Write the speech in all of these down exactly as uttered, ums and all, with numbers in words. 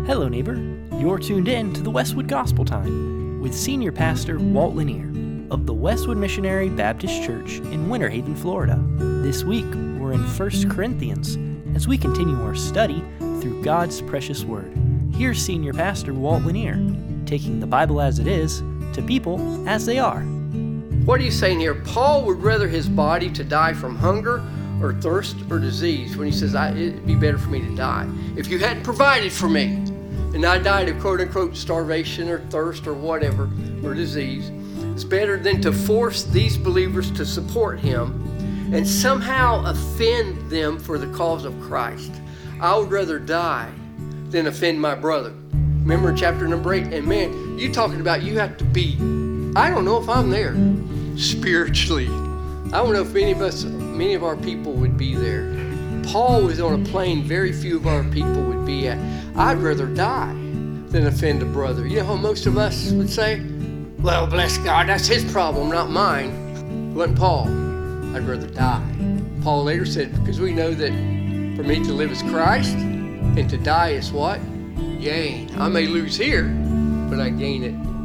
Hello, neighbor. You're tuned in to the Westwood Gospel Time with Senior Pastor Walt Lanier of the Westwood Missionary Baptist Church in Winter Haven, Florida. This week, we're in First Corinthians as we continue our study through God's precious Word. Here's Senior Pastor Walt Lanier, taking the Bible as it is to people as they are. What are you saying here? Paul would rather his body to die from hunger or thirst or disease when he says, I, it'd be better for me to die. If you hadn't provided for me, and I died of quote-unquote starvation or thirst or whatever, or disease, it's better than to force these believers to support him and somehow offend them for the cause of Christ. I would rather die than offend my brother. Remember chapter number eight, and man, you talking about you have to be, I don't know if I'm there spiritually. I don't know if many of us, many of our people would be there. Paul was on a plane very few of our people would be at. I'd rather die than offend a brother. You know how most of us would say, well, bless God, that's his problem, not mine. It wasn't Paul. I'd rather die. Paul later said, because we know that for me to live is Christ and to die is what? Gain. I may lose here, but I gain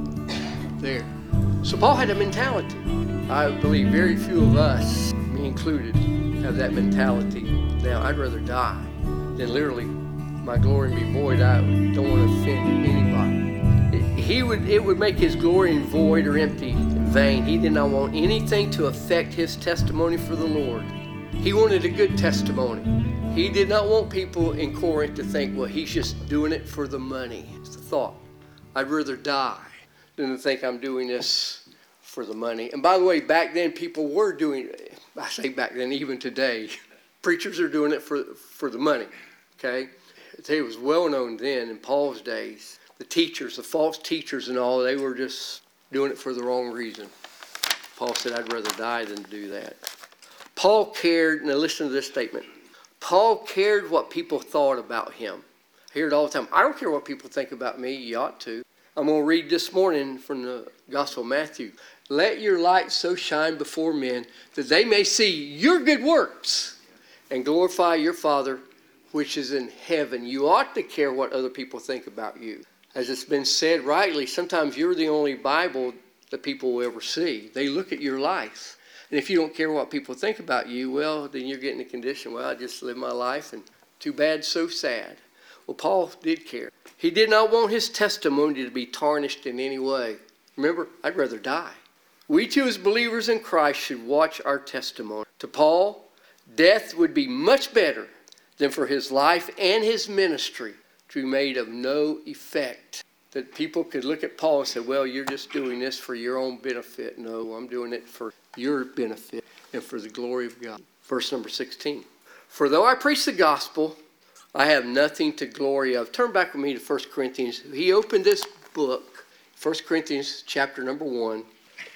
it there. So Paul had a mentality. I believe very few of us, me included, have that mentality. Now, I'd rather die than literally my glory be void. I don't want to offend anybody. It, he would, it would make his glory void or empty in vain. He did not want anything to affect his testimony for the Lord. He wanted a good testimony. He did not want people in Corinth to think, well, he's just doing it for the money. It's the thought. I'd rather die than to think I'm doing this for the money. And by the way, back then people were doing it. I say back then, even today, preachers are doing it for, for the money, okay? It was well known then in Paul's days. The teachers, the false teachers and all, they were just doing it for the wrong reason. Paul said, I'd rather die than do that. Paul cared, now listen to this statement. Paul cared what people thought about him. I hear it all the time. I don't care what people think about me. You ought to. I'm going to read this morning from the Gospel of Matthew. Let your light so shine before men that they may see your good works and glorify your Father which is in heaven. You ought to care what other people think about you. As it's been said rightly, sometimes you're the only Bible that people will ever see. They look at your life. And if you don't care what people think about you, well, then you're getting a condition, well, I just live my life and too bad, so sad. Well, Paul did care. He did not want his testimony to be tarnished in any way. Remember, I'd rather die. We too as believers in Christ should watch our testimony. To Paul, death would be much better than for his life and his ministry to be made of no effect. That people could look at Paul and say, well, you're just doing this for your own benefit. No, I'm doing it for your benefit and for the glory of God. Verse number sixteen. For though I preach the gospel, I have nothing to glory of. Turn back with me to First Corinthians. He opened this book, First Corinthians chapter number one,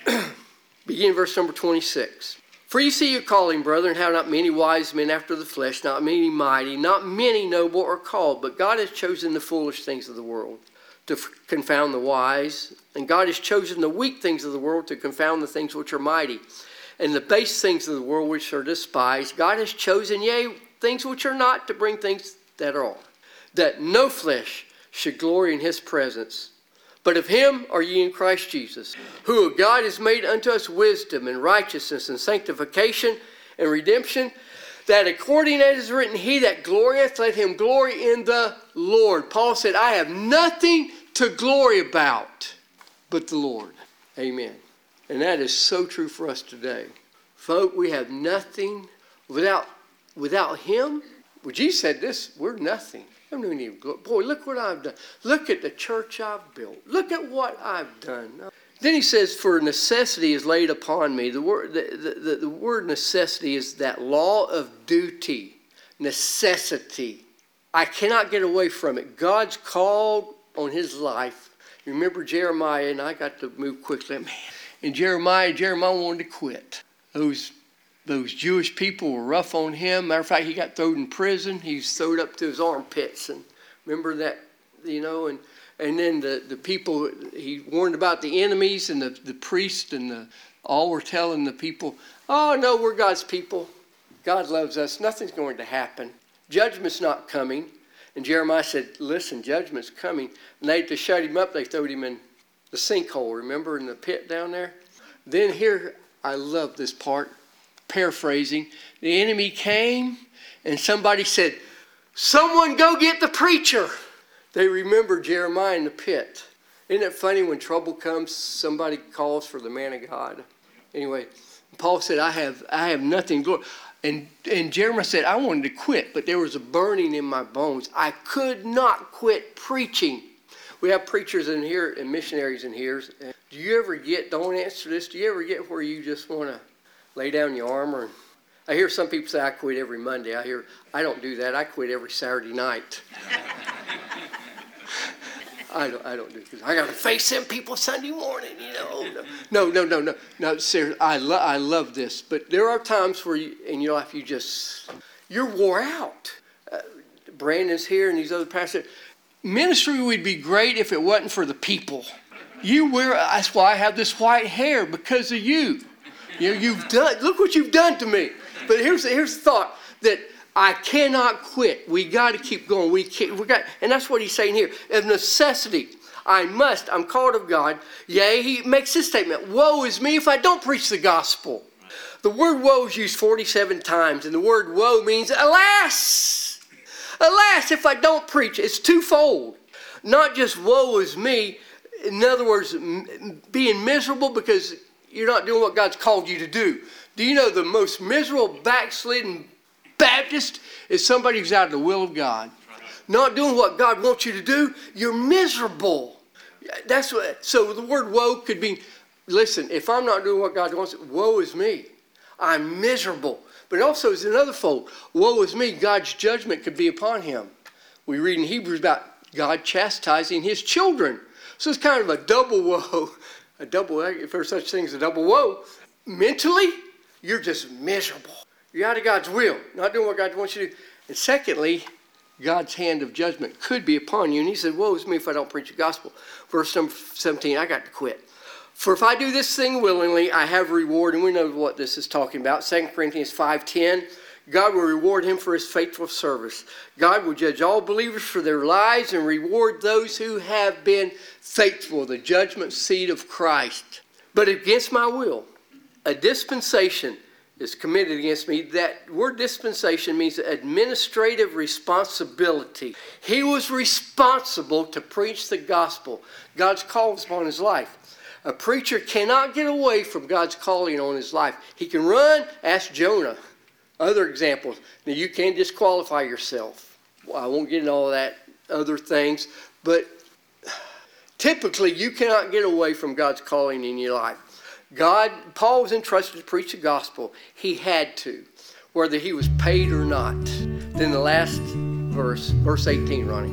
beginning verse number twenty-six. For you see your calling, brethren, how not many wise men after the flesh, not many mighty, not many noble are called, but God has chosen the foolish things of the world to f- confound the wise, and God has chosen the weak things of the world to confound the things which are mighty, and the base things of the world which are despised. God has chosen, yea, things which are not, to bring things that are, that no flesh should glory in his presence. But of him are ye in Christ Jesus, who God has made unto us wisdom and righteousness and sanctification and redemption, that according as is written, he that glorieth, let him glory in the Lord. Paul said, I have nothing to glory about but the Lord. Amen. And that is so true for us today. Folk, we have nothing without, without him. Well, Jesus said this, we're nothing. I'm doing even good. Boy, look what I've done. Look at the church I've built. Look at what I've done. Then he says, for necessity is laid upon me. The word, the, the, the word necessity is that law of duty. Necessity. I cannot get away from it. God's called on his life. Remember Jeremiah, and I got to move quickly. Man, in Jeremiah, Jeremiah wanted to quit. Those Those Jewish people were rough on him. Matter of fact, he got thrown in prison. He was thrown up to his armpits. And remember that, you know, and, and then the, the people, he warned about the enemies, and the, the priest and the all were telling the people, oh, no, we're God's people. God loves us. Nothing's going to happen. Judgment's not coming. And Jeremiah said, listen, judgment's coming. And they, to shut him up, they throwed him in the sinkhole, remember, in the pit down there? Then here, I love this part, paraphrasing. The enemy came and somebody said, someone go get the preacher. They remember Jeremiah in the pit. Isn't it funny when trouble comes, somebody calls for the man of God? Anyway, Paul said, I have I have nothing. And, and Jeremiah said, I wanted to quit, but there was a burning in my bones. I could not quit preaching. We have preachers in here and missionaries in here. Do you ever get, don't answer this, do you ever get where you just want to lay down your armor? And I hear some people say, I quit every Monday. I hear, I don't do that. I quit every Saturday night. I don't, I don't do it because I got to face them people Sunday morning, you know. No, no, no, no, no. Seriously, I, lo- I love this. But there are times where you, in your life you just, you're wore out. Uh, Brandon's here and these other pastors. Ministry would be great if it wasn't for the people. You wear, that's why I have this white hair, because of you. You know, you've done, look what you've done to me. But here's, here's the thought, that I cannot quit. We got to keep going. We can't, we got, and that's what he's saying here. Of necessity, I must, I'm called of God. Yea, he makes this statement, woe is me if I don't preach the gospel. The word woe is used forty-seven times, and the word woe means alas. Alas, if I don't preach. It's twofold. Not just woe is me. In other words, m- being miserable because you're not doing what God's called you to do. Do you know the most miserable, backslidden Baptist is somebody who's out of the will of God? Not doing what God wants you to do, you're miserable. That's what. So the word woe could be, listen, if I'm not doing what God wants, woe is me. I'm miserable. But also is another fold. Woe is me, God's judgment could be upon him. We read in Hebrews about God chastising his children. So it's kind of a double woe. A double, if there's such thing as a double woe. Mentally, you're just miserable. You're out of God's will, not doing what God wants you to do. And secondly, God's hand of judgment could be upon you. And he said, woe is me if I don't preach the gospel. Verse number seventeen, I got to quit. For if I do this thing willingly, I have reward. And we know what this is talking about. Second Corinthians five ten, God will reward him for his faithful service. God will judge all believers for their lives and reward those who have been faithful, the judgment seat of Christ. But against my will, a dispensation is committed against me. That word dispensation means administrative responsibility. He was responsible to preach the gospel. God's call was upon his life. A preacher cannot get away from God's calling on his life. He can run, ask Jonah. Other examples. Now you can disqualify yourself. Well, I won't get into all that other things, but typically you cannot get away from God's calling in your life. God, Paul was entrusted to preach the gospel. He had to, whether he was paid or not. Then the last verse, verse eighteen, Ronnie.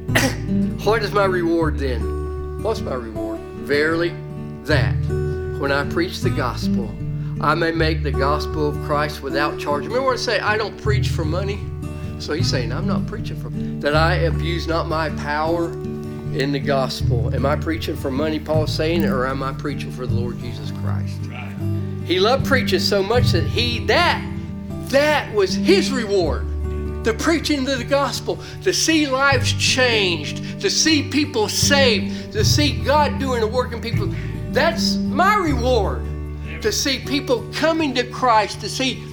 What is my reward then? What's my reward? Verily, that when I preach the gospel, I may make the gospel of Christ without charge. Remember when I say I don't preach for money? So he's saying I'm not preaching for money. That I abuse not my power in the gospel. Am I preaching for money, Paul's saying, or am I preaching for the Lord Jesus Christ? Right. He loved preaching so much that he, that, that was his reward. The preaching of the gospel, to see lives changed, to see people saved, to see God doing the work in people. That's my reward. To see people coming to Christ, to see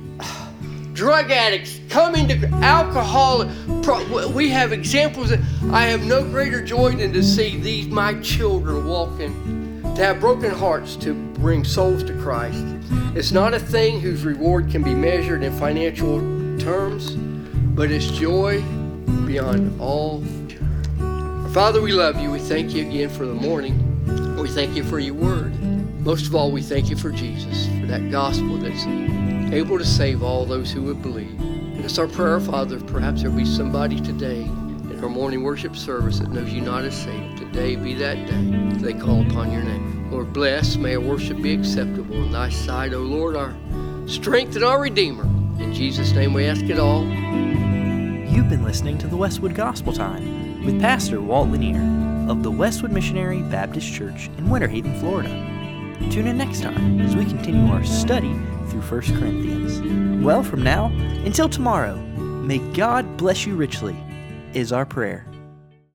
drug addicts coming to alcohol. We have examples that I have no greater joy than to see these, my children, walking, to have broken hearts to bring souls to Christ. It's not a thing whose reward can be measured in financial terms, but it's joy beyond all. Father, we love you. We thank you again for the morning. We thank you for your word. Most of all, we thank you for Jesus, for that gospel that's able to save all those who would believe. And it's our prayer, Father, perhaps there'll be somebody today in our morning worship service that knows you not as Savior. Today be that day they call upon your name. Lord, bless. May our worship be acceptable in thy sight, O Lord, our strength and our Redeemer. In Jesus' name we ask it all. You've been listening to the Westwood Gospel Time with Pastor Walt Lanier of the Westwood Missionary Baptist Church in Winter Haven, Florida. Tune in next time as we continue our study through First Corinthians. Well, from now until tomorrow, may God bless you richly is our prayer.